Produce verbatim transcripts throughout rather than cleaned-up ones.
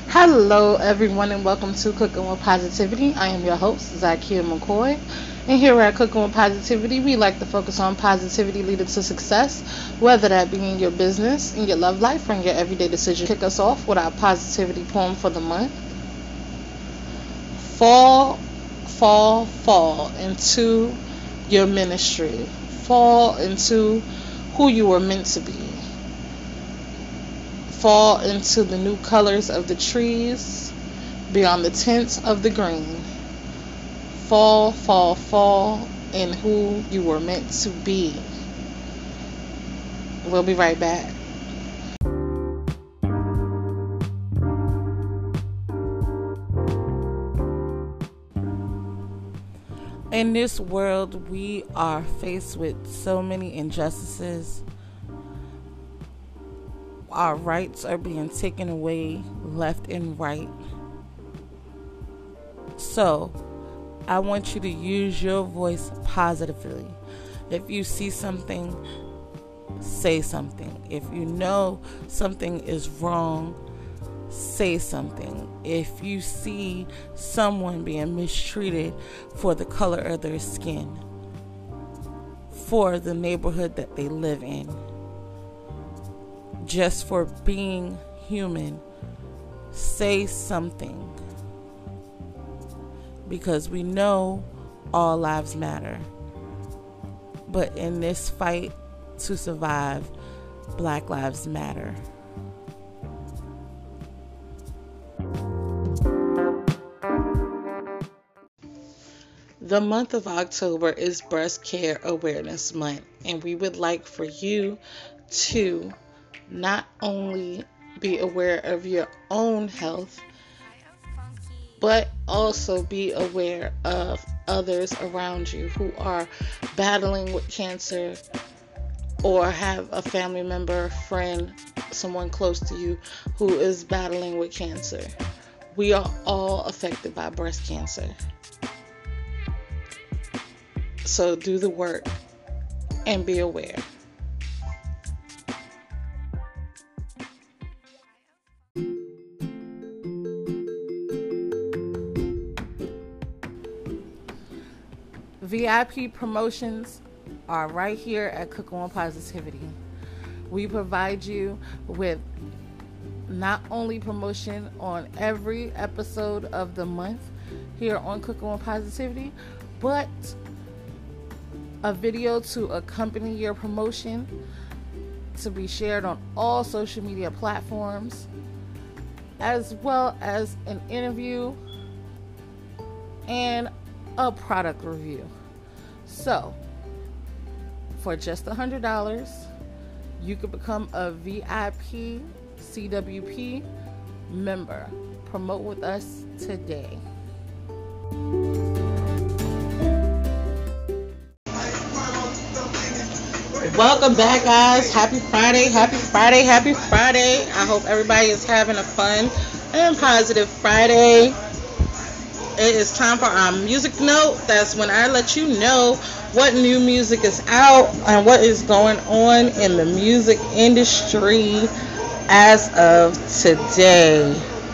Hello, everyone, and welcome to Cooking with Positivity. I am your host, Zakia McCoy. And here at Cooking with Positivity, we like to focus on positivity leading to success, whether that be in your business, in your love life, or in your everyday decision. Kick us off with our positivity poem for the month. Fall, fall, fall into your ministry. Fall into who you were meant to be. Fall into the new colors of the trees, beyond the tints of the green. Fall, fall, fall in who you were meant to be. We'll be right back. In this world, we are faced with so many injustices. Our rights are being taken away left and right. So, I want you to use your voice positively. If you see something, say something. If you know something is wrong, say something. If you see someone being mistreated for the color of their skin, for the neighborhood that they live in, just for being human, say something. Because we know all lives matter. But in this fight to survive, Black lives matter. The month of October is Breast Care Awareness Month, and we would like for you to not only be aware of your own health, but also be aware of others around you who are battling with cancer or have a family member, friend, someone close to you who is battling with cancer. We are all affected by breast cancer. So do the work and be aware. V I P promotions are right here at Cooking with Positivity. We provide you with not only promotion on every episode of the month here on Cooking with Positivity, but a video to accompany your promotion to be shared on all social media platforms, as well as an interview and a product review. So, for just one hundred dollars, you could become a V I P C W P member. Promote with us today. Welcome back, guys. Happy Friday, happy Friday, happy Friday. I hope everybody is having a fun and positive Friday. It is time for our music note. That's when I let you know what new music is out and what is going on in the music industry as of today.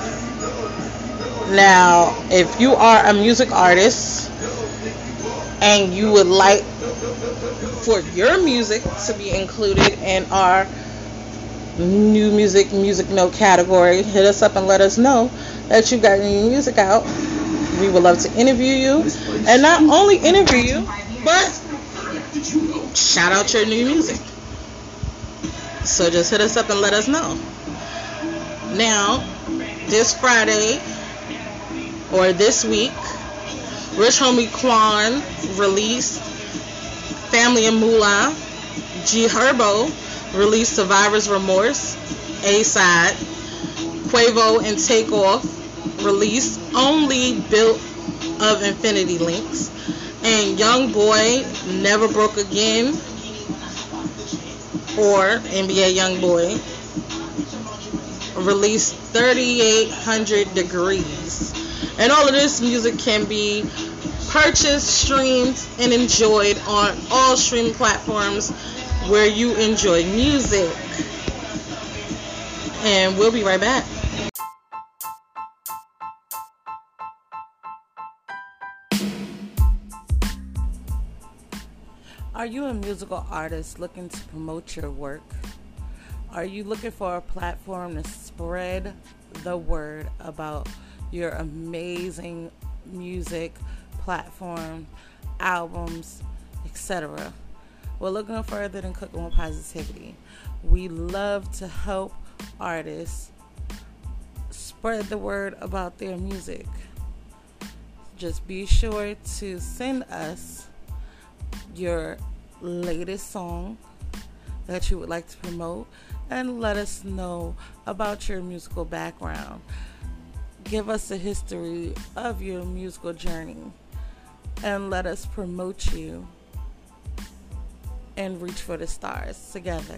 Now, if you are a music artist and you would like for your music to be included in our new music music note category, hit us up and let us know that you got new music out. We would love to interview you, and not only interview you, but shout out your new music. So just hit us up and let us know. Now, this Friday or this week, Rich Homie Quan released Family and Moolah. G Herbo released Survivor's Remorse A-side. Quavo and Takeoff released Only Built of Infinity Links. And Young Boy Never Broke Again, or N B A Young Boy, released thirty-eight hundred Degrees. And all of this music can be purchased, streamed, and enjoyed on all streaming platforms where you enjoy music. And we'll be right back. Are you a musical artist looking to promote your work? Are you looking for a platform to spread the word about your amazing music, platform, albums, et cetera? Well, look no further than Cooking with Positivity. We love to help artists spread the word about their music. Just be sure to send us your latest song that you would like to promote and let us know about your musical background. Give us a history of your musical journey and let us promote you and reach for the stars together.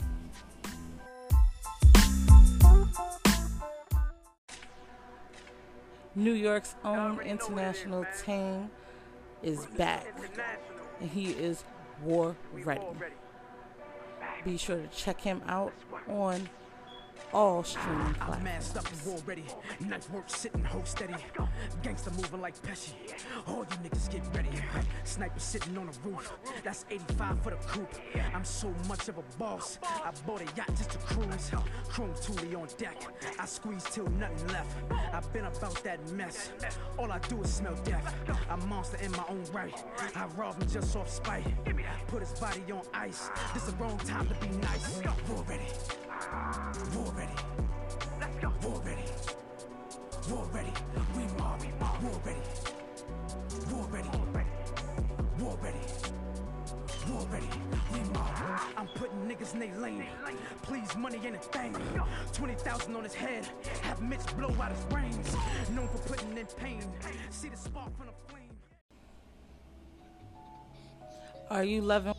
New York's own international team is back, and he is war ready. Be sure to check him out on all streaming platforms. Masked up and war ready. Nice work sitting, hold steady. Gangsta moving like Pesci. All you niggas get ready. Sniper sitting on the roof. That's eighty-five for the coupe. I'm so much of a boss. I bought a yacht just to cruise. Chrome Thule on deck. I squeeze till nothing left. I've been about that mess. All I do is smell death. I'm a monster in my own right. I rob him just off spite. Put his body on ice. This the wrong time to be nice. War ready. War ready. Let's go. War ready. War ready. We mob. War ready. War ready. War ready. War ready. We mob. I'm putting niggas in their lane. Please, money ain't a thing. Twenty thousand on his head. Have Mitch blow out his brains. Known for putting in pain. See the spark from the flame. Are you loving?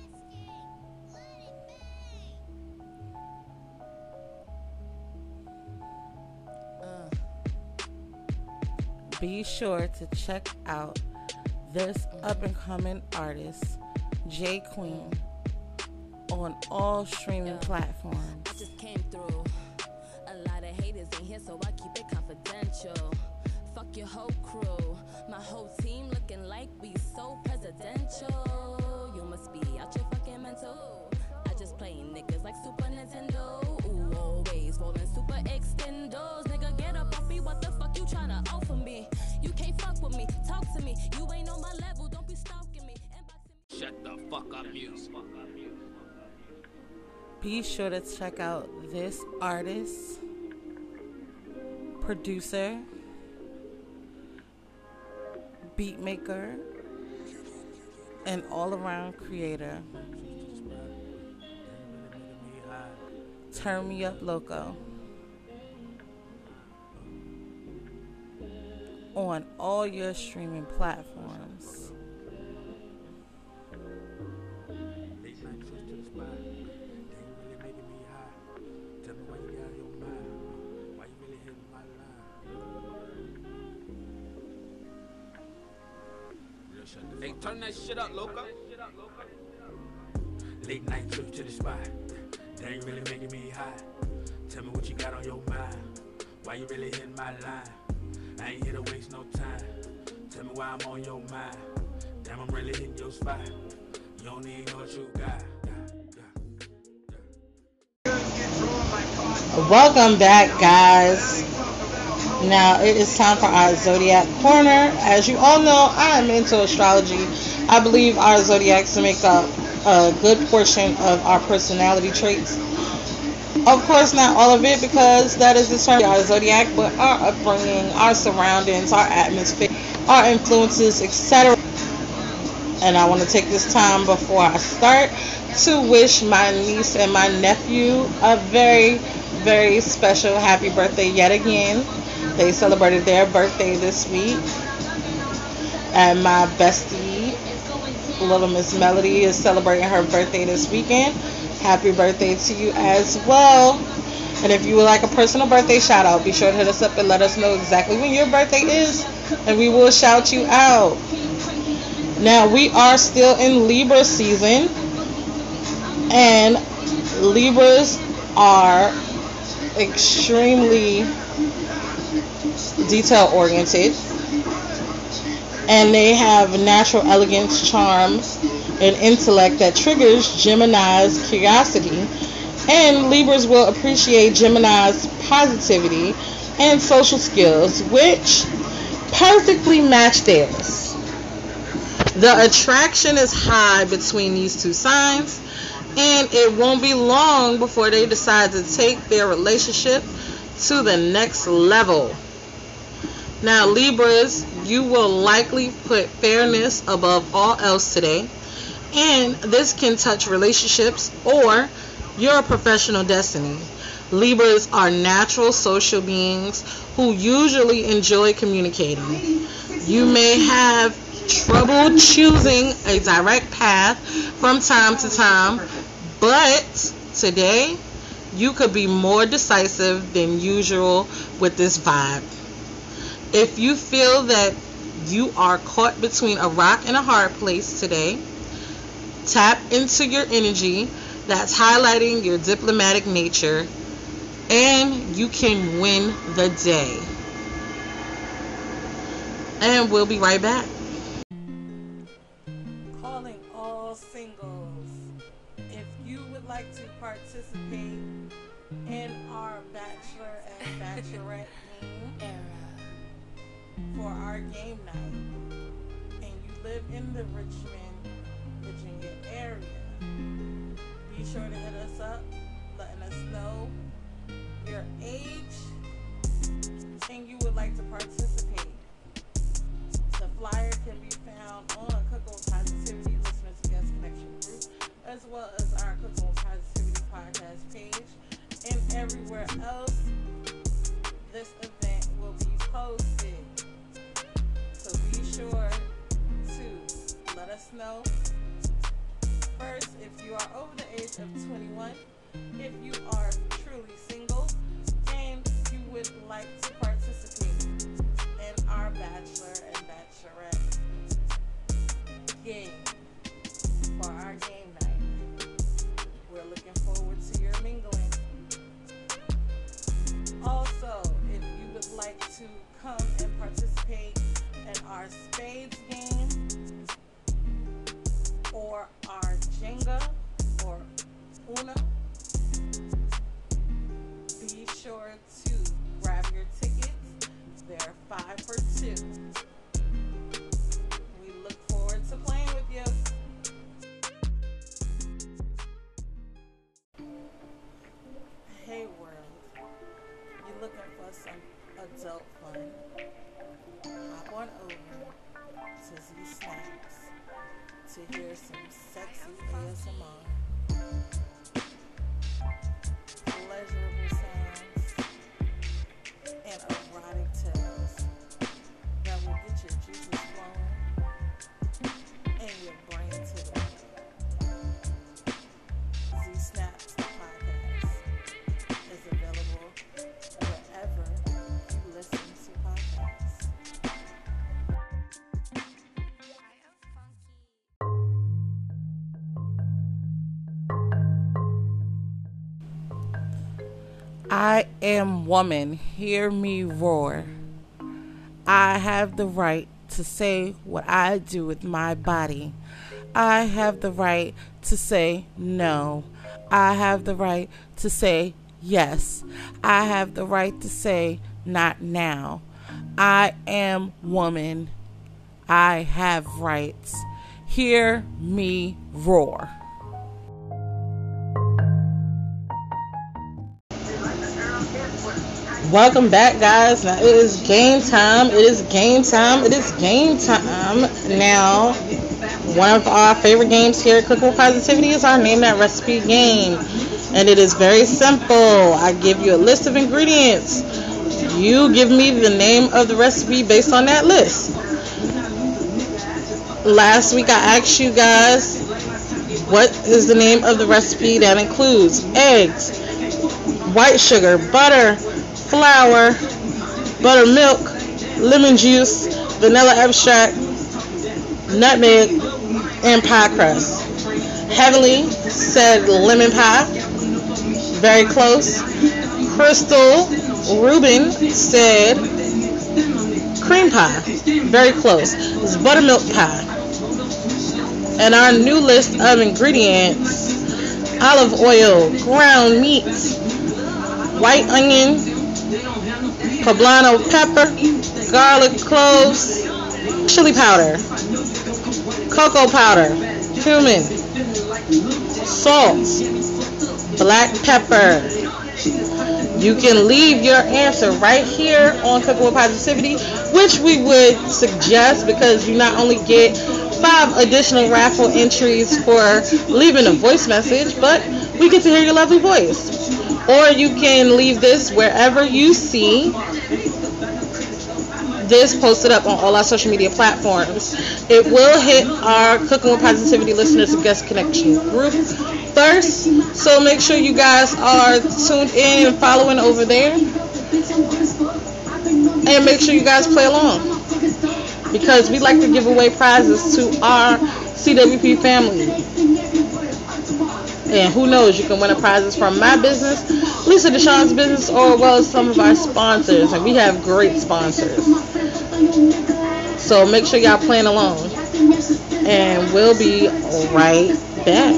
Be sure to check out this up-and-coming artist, J Queen, on all streaming yeah. platforms. I just came through. A lot of haters in here, so I keep it confidential. Fuck your whole crew. My whole team looking like we so presidential. You must be out your fucking mental. I just play niggas like Super Nintendo. Ooh, always rolling super extendos. Nigga, get up off me. What the fuck you tryna offer me? You can't fuck with me, talk to me. You ain't on my level, don't be stalking me. Me. Shut the fuck up, music. Be sure to check out this artist, producer, beat maker, and all-around creator. Turn Me Up Loco. On all your streaming platforms. Hey, turn that shit up, Loco. Late night trip to the spot. That ain't really making me high. Tell me what you got on your mind. Why you really hitting my line? I ain't here to waste no time. Tell me why I'm on your mind. Damn, I'm really hitting your spot. You don't even know what you got. Welcome back, guys. Now it is time for our Zodiac Corner. As you all know, I am into astrology. I believe our zodiacs make up a good portion of our personality traits. Of course, not all of it, because that is determined by our zodiac, but our upbringing, our surroundings, our atmosphere, our influences, et cetera. And I want to take this time before I start to wish my niece and my nephew a very, very special happy birthday yet again. They celebrated their birthday this week. And my bestie, Little Miss Melody, is celebrating her birthday this weekend. Happy birthday to you as well. And if you would like a personal birthday shout out, be sure to hit us up and let us know exactly when your birthday is, and we will shout you out. Now, we are still in Libra season, and Libras are extremely detail oriented, and they have natural elegance, charm, an intellect that triggers Gemini's curiosity, and Libras will appreciate Gemini's positivity and social skills, which perfectly match theirs. The attraction is high between these two signs, and it won't be long before they decide to take their relationship to the next level. Now, Libras, you will likely put fairness above all else today, and this can touch relationships or your professional destiny. Libras are natural social beings who usually enjoy communicating. You may have trouble choosing a direct path from time to time, but today you could be more decisive than usual with this vibe. If you feel that you are caught between a rock and a hard place today, tap into your energy that's highlighting your diplomatic nature, and you can win the day. And we'll be right back. Calling all singles. If you would like to participate in our Bachelor and Bachelorette game era for our game night, and you live in the Richmond, Virginia area, be sure to hit us up, letting us know your age and you would like to participate. The flyer can be found on Cooking with Positivity Listeners Guest Connection group, as well as our Cooking with Positivity podcast page, and everywhere else this event will be posted. So be sure to let us know. First, if you are over the age of twenty-one, if you are truly single, and you would like to participate in our Bachelor and Bachelorette game for our game night. We're looking forward to your mingling. Also, if you would like to come and participate in our spades game or our Jenga or Uno, be sure to grab your tickets. They're five for two. We look forward to playing with you. Hey world, you looking for some adult fun? Hop on over to Z Snaps to hear some sexy A S M R, pleasurable sounds, and erotic tales that will get your juices flowing and your brain tingling. Z Snaps, the podcast, is available wherever you listen to podcasts. I am woman, hear me roar. I have the right to say what I do with my body. I have the right to say no. I have the right to say yes. I have the right to say not now. I am woman. I have rights. Hear me roar. Welcome back, guys. Now it is game time. It is game time. It is game time. Now, one of our favorite games here at Cooking with Positivity is our Name That Recipe game. And it is very simple. I give you a list of ingredients. You give me the name of the recipe based on that list. Last week I asked you guys, what is the name of the recipe that includes eggs, white sugar, butter, flour, buttermilk, lemon juice, vanilla extract, nutmeg, and pie crust. Heavenly said lemon pie. Very close. Crystal Rubin said cream pie. Very close. It's buttermilk pie. And our new list of ingredients: olive oil, ground meat, white onion, poblano pepper, garlic cloves, chili powder, cocoa powder, cumin, salt, black pepper. You can leave your answer right here on Cooking with Positivity, which we would suggest because you not only get five additional raffle entries for leaving a voice message, but we get to hear your lovely voice. Or you can leave this wherever you see this posted up on all our social media platforms. It will hit our Cooking with Positivity listeners and guest connection group first, so make sure you guys are tuned in and following over there, and make sure you guys play along because we like to give away prizes to our C W P family. And who knows, you can win a prizes from my business, Lisa Deshawn's business, or well as some of our sponsors, and we have great sponsors. So make sure y'all playing along, and we'll be right back.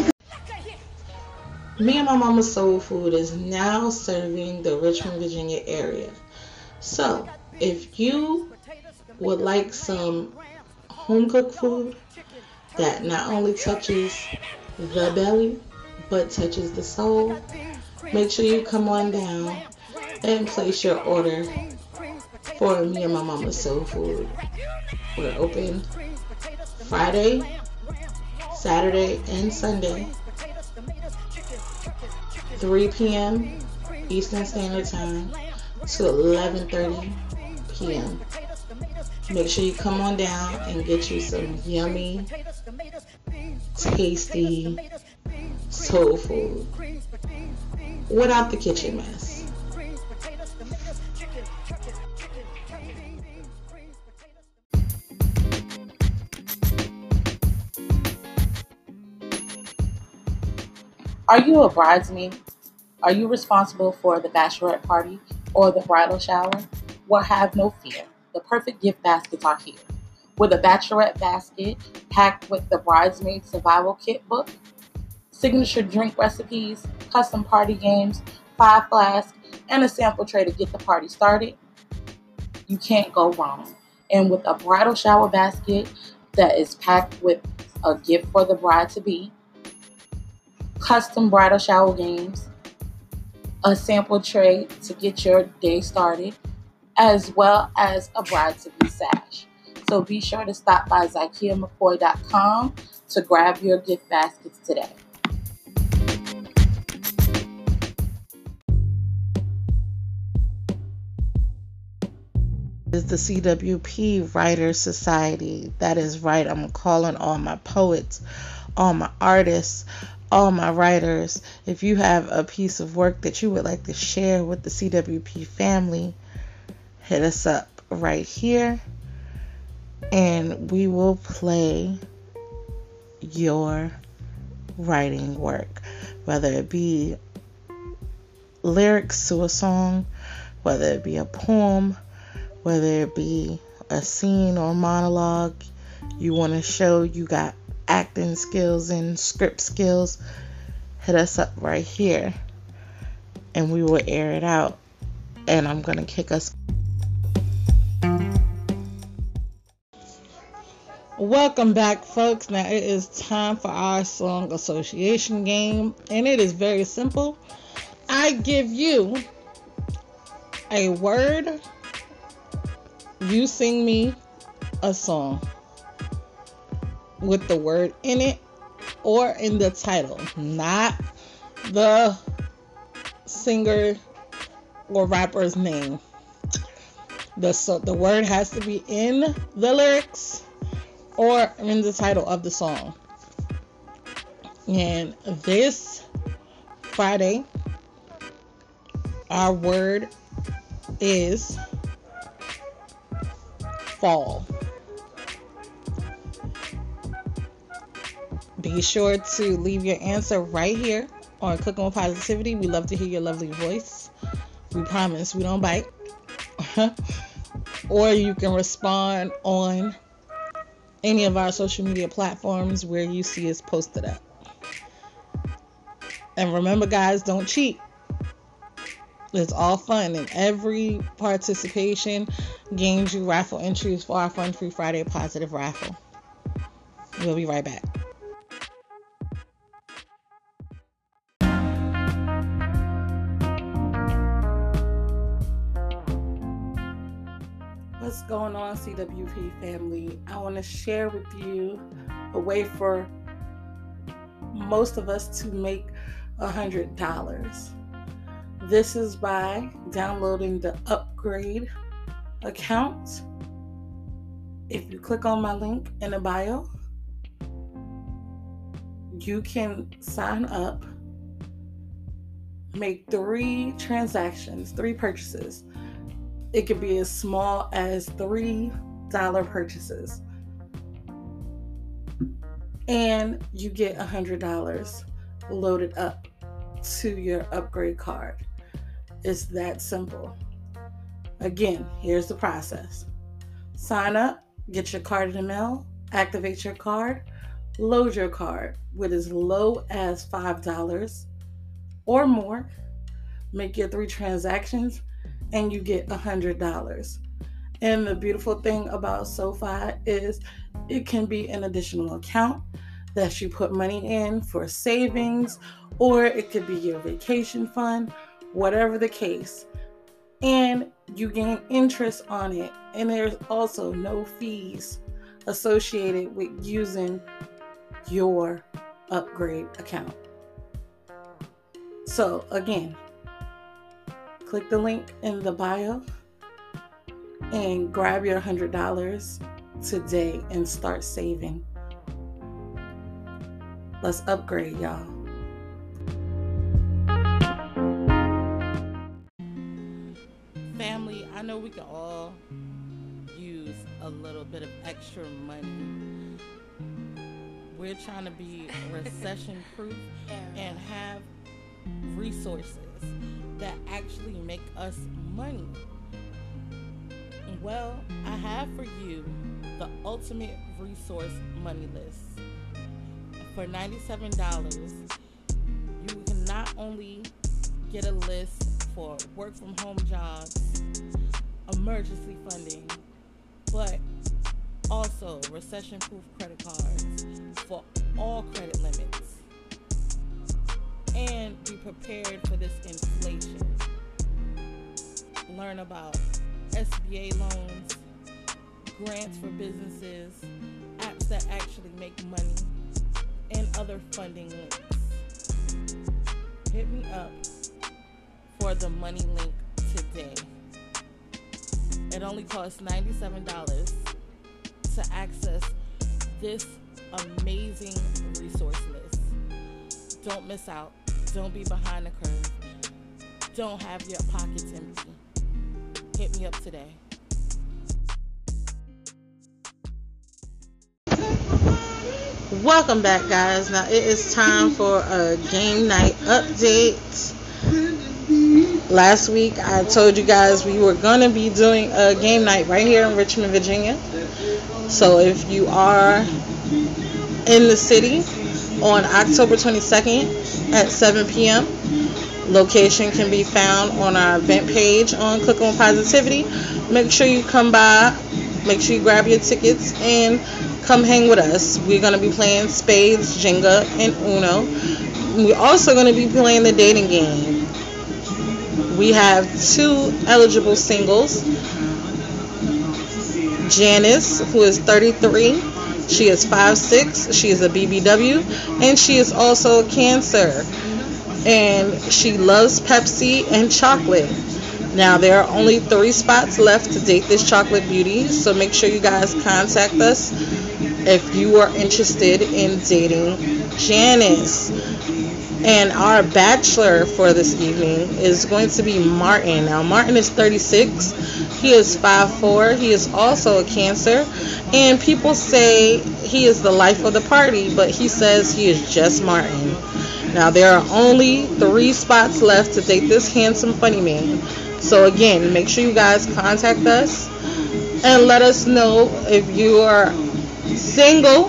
Me and My Mama's Soul Food is now serving the Richmond, Virginia area. So if you would like some home cooked food that not only touches the belly but touches the soul, make sure you come on down and place your order for Me and My Mama's Soul Food. We're open Friday, Saturday, and Sunday, three p.m. Eastern Standard Time to eleven thirty p.m. Make sure you come on down and get you some yummy, tasty soul food without the kitchen mess. Are you a bridesmaid? Are you responsible for the bachelorette party or the bridal shower? Well, have no fear. The perfect gift baskets are here. With a bachelorette basket packed with the bridesmaid survival kit book, signature drink recipes, custom party games, five flasks, and a sample tray to get the party started, you can't go wrong. And with a bridal shower basket that is packed with a gift for the bride-to-be, custom bridal shower games, a sample tray to get your day started, as well as a bride-to-be sash. So be sure to stop by Zykia McCoy dot com to grab your gift baskets today. Is the C W P Writers Society. That is right. I'm calling all my poets, all my artists, all my writers. If you have a piece of work that you would like to share with the C W P family, hit us up right here and we will play your writing work, whether it be lyrics to a song, whether it be a poem, whether it be a scene or monologue you want to show you got acting skills and script skills, hit us up right here and we will air it out. And I'm going to kick us. Welcome back, folks. Now it is time for our song association game, and it is very simple. I give you a word, you sing me a song with the word in it or in the title, not the singer or rapper's name. The so the word has to be in the lyrics or in the title of the song. And this Friday, our word is fall. Be sure to leave your answer right here on Cooking with Positivity. We love to hear your lovely voice. We promise we don't bite. Or you can respond on any of our social media platforms where you see us posted up. And remember, guys, don't cheat. It's all fun, and every participation gains you raffle entries for our Fun Free Friday Positive Raffle. We'll be right back. What's going on, C W P family? I want to share with you a way for most of us to make one hundred dollars. This is by downloading the Upgrade account. If you click on my link in the bio, you can sign up, make three transactions, three purchases. It could be as small as three dollars purchases. And you get one hundred dollars loaded up to your Upgrade card. It's that simple. Again, here's the process. Sign up, get your card in the mail, activate your card, load your card with as low as five dollars or more, make your three transactions, and you get one hundred dollars. And the beautiful thing about SoFi is it can be an additional account that you put money in for savings, or it could be your vacation fund, whatever the case. And you gain interest on it. And there's also no fees associated with using your Upgrade account. So again, click the link in the bio and grab your one hundred dollars today and start saving. Let's upgrade, y'all. Family, I know we can all use a little bit of extra money. We're trying to be recession proof and have resources that actually make us money. Well, I have for you the ultimate resource money list. For ninety-seven dollars, you can not only get a list for work from home jobs, emergency funding, but also recession proof credit cards for all credit limits, and be prepared for this inflation. Learn about S B A loans, grants for businesses, apps that actually make money, and other funding links. Hit me up for the money link today. It only costs ninety-seven dollars to access this amazing resource list. Don't miss out. Don't be behind the curve. Don't have your pockets empty. Hit me up today. Welcome back, guys. Now it is time for a game night update. Last week I told you guys we were going to be doing a game night right here in Richmond, Virginia. So if you are in the city on October twenty-second at seven p.m., location can be found on our event page on Click on Positivity. Make sure you come by, make sure you grab your tickets and come hang with us. We're going to be playing spades, Jenga, and Uno. We're also going to be playing the dating game. We have two eligible singles. Janice, who is thirty-three. She is five six. She is a B B W. And she is also a Cancer. And she loves Pepsi and chocolate. Now, there are only three spots left to date this chocolate beauty. So make sure you guys contact us if you are interested in dating Janice. And our bachelor for this evening is going to be Martin. Now, Martin is thirty-six. He is five four. He is also a Cancer. And people say he is the life of the party, but he says he is just Martin. Now, there are only three spots left to date this handsome, funny man. So, again, make sure you guys contact us and let us know if you are single,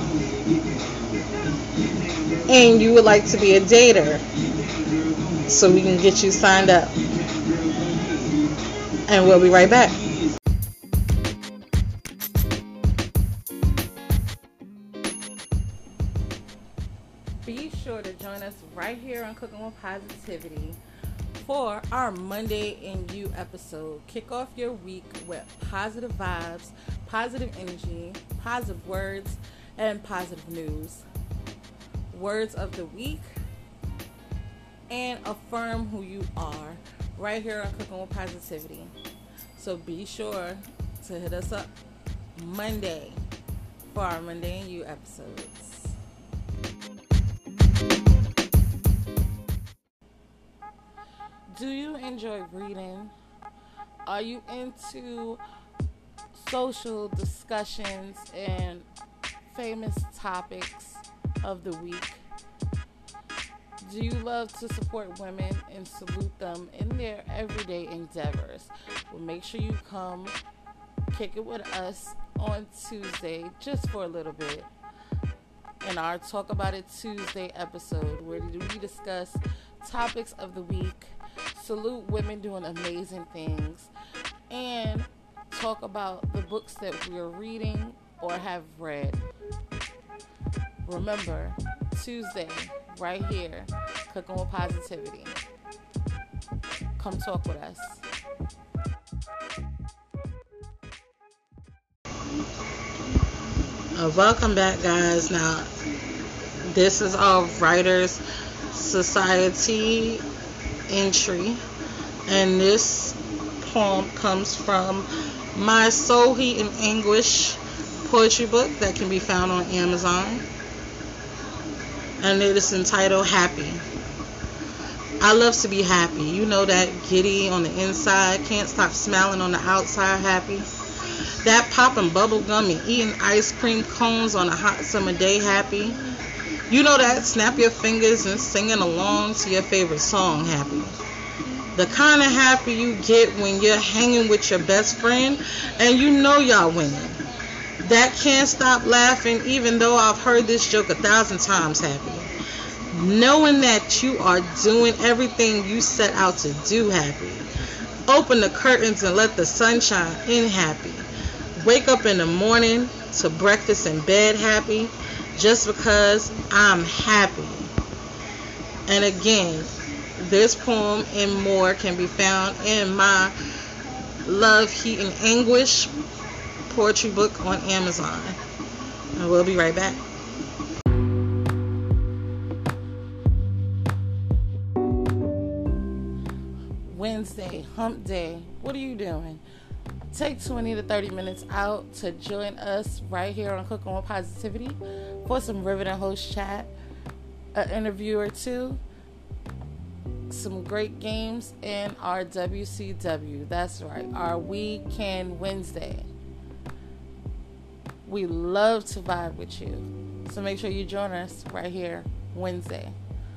and you would like to be a dater, so we can get you signed up. And we'll be right back. Be sure to join us right here on Cooking with Positivity for our Monday in You episode. Kick off your week with positive vibes, positive energy, positive words, and positive news. Words of the week, and affirm who you are right here on Cooking with Positivity. So be sure to hit us up Monday for our Monday in You episodes. Do you enjoy reading? Are you into social discussions and famous topics of the week? Do you love to support women and salute them in their everyday endeavors? Well, make sure you come kick it with us on Tuesday, just for a little bit, in our Talk About It Tuesday episode, where we discuss topics of the week, salute women doing amazing things, and talk about the books that we're reading or have read. Remember, Tuesday, right here, Cooking with Positivity. Come talk with us. Uh, welcome back, guys. Now, this is our Writers Society entry, and this poem comes from my Soul, Heat, and Anguish poetry book that can be found on Amazon, and it is entitled Happy. I love to be happy. You know that giddy on the inside, can't stop smiling on the outside happy. That popping bubble gum and eating ice cream cones on a hot summer day happy. You know that snap your fingers and singing along to your favorite song happy. The kind of happy you get when you're hanging with your best friend and you know y'all winning. That can't stop laughing even though I've heard this joke a thousand times happy. Knowing that you are doing everything you set out to do happy. Open the curtains and let the sun shine in happy. Wake up in the morning to breakfast in bed happy. Just because I'm happy. And again, this poem and more can be found in my Love, Heat, and Anguish poetry book on Amazon. And we'll be right back. Wednesday, hump day. What are you doing? Take twenty to thirty minutes out to join us right here on Cooking with Positivity for some riveting host chat, an interview or two, some great games, and our W C W. That's right, our We Can Wednesday. We love to vibe with you. So make sure you join us right here Wednesday.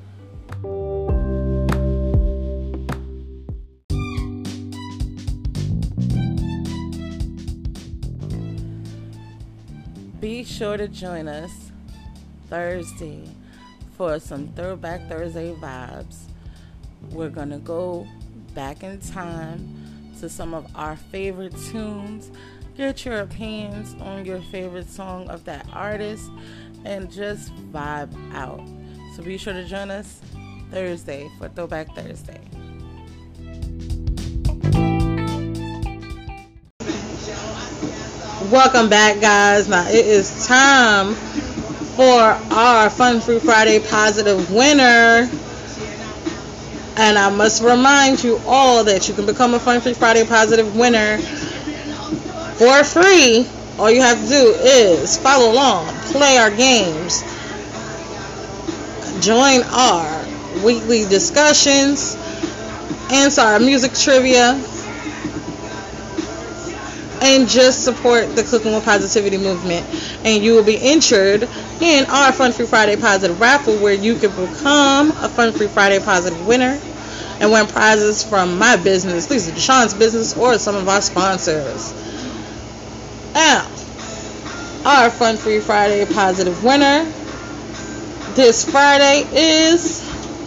Be sure to join us Thursday for some Throwback Thursday vibes. We're going to go back in time to some of our favorite tunes, get your opinions on your favorite song of that artist, and just vibe out. So be sure to join us Thursday for Throwback Thursday. Welcome back, guys. Now it is time for our Fun Free Friday Positive winner. And I must remind you all that you can become a Fun Free Friday Positive winner for free. All you have to do is follow along, play our games, join our weekly discussions, answer our music trivia, and just support the Cooking with Positivity movement. And you will be entered in our Fun Free Friday Positive raffle, where you can become a Fun Free Friday Positive winner and win prizes from my business, Lisa Deshawn's business, or some of our sponsors. Now, our Fun Free Friday positive winner this Friday is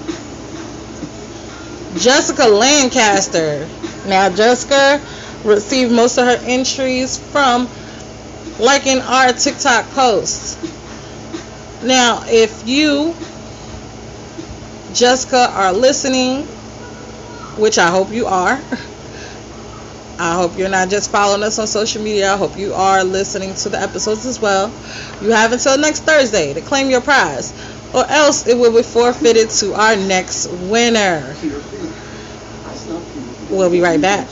Jessica Lancaster. Now, Jessica received most of her entries from liking our TikTok posts. Now, if you, Jessica, are listening, which I hope you are, I hope you're not just following us on social media. I hope you are listening to the episodes as well. You have until next Thursday to claim your prize, or else it will be forfeited to our next winner. We'll be right back.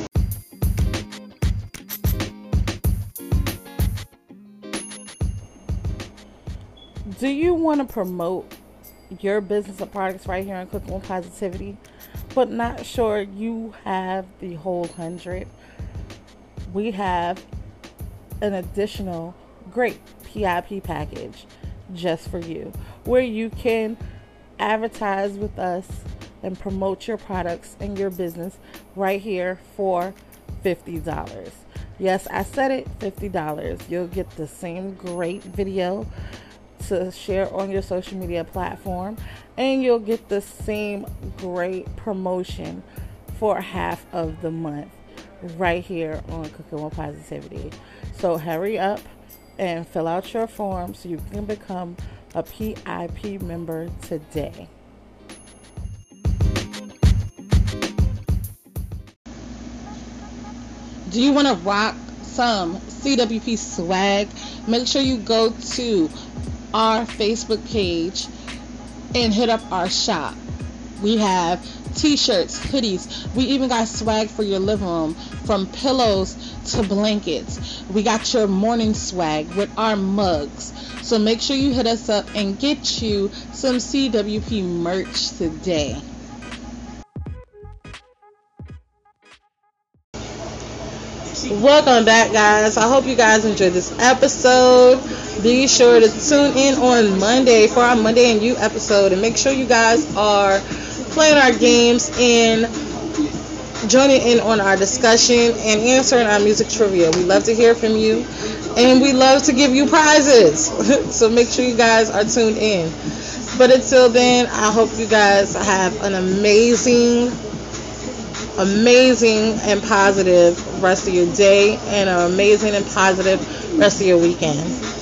Do you want to promote your business or products right here on Cooking with Positivity, but not sure you have the whole hundred? We have an additional great P I P package just for you, where you can advertise with us and promote your products and your business right here for fifty dollars. Yes, I said it, fifty dollars. You'll get the same great video to share on your social media platform, and you'll get the same great promotion for half of the month right here on Cooking with Positivity. So hurry up and fill out your form so you can become a P I P member today. Do you want to rock some C W P swag? Make sure you go to our Facebook page and hit up our shop. We have t-shirts, hoodies. We even got swag for your living room, from pillows to blankets. We got your morning swag with our mugs. So make sure you hit us up and get you some C W P merch today. Welcome back, guys. I hope you guys enjoyed this episode. Be sure to tune in on Monday for our Monday and You episode, and make sure you guys are playing our games and joining in on our discussion and answering our music trivia. We love to hear from you, and we love to give you prizes. So make sure you guys are tuned in. But until then, I hope you guys have an amazing amazing and positive rest of your day, and an amazing and positive rest of your weekend.